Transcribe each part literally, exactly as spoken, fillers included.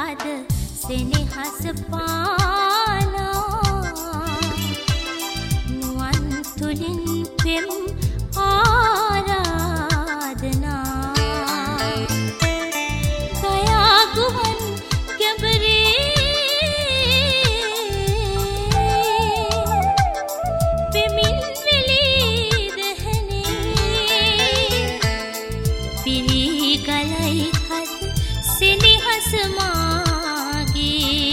හද සෙනෙහස පානා නුවන් තුලින් පෙම් ආරාධනා ගයා ගුවන් ගැඹුරේ පෙමින් වෙලී දහනේ පිරී ගලයි හද සෙනෙහස මාගේ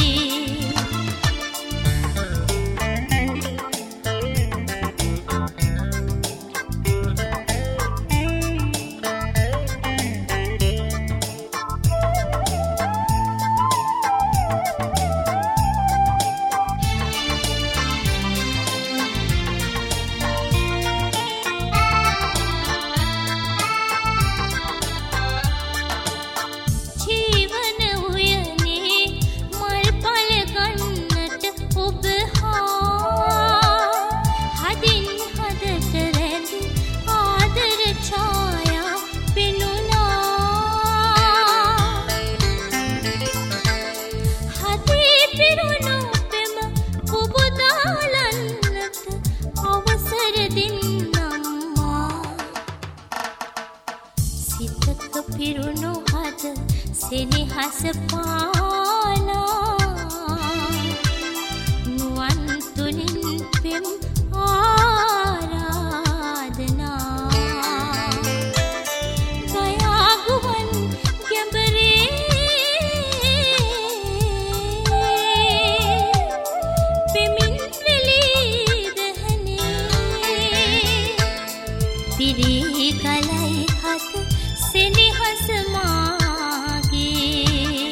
පිරුණු හද සෙනෙහස පානා නුවන් තුලින් පෙම් ආරාධනා ගයා ගුවන් ගැඹුරේ පෙමින් වෙලී දහනේ පිරී ගලයි හද සෙනෙහස මාගේ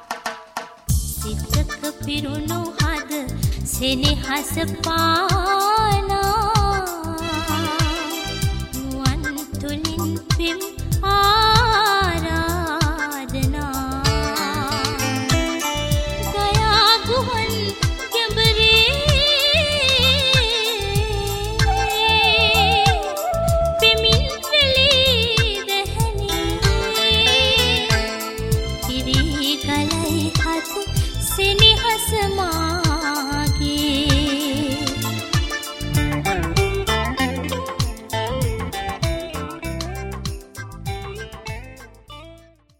පිරුණු හද සෙනෙහස පා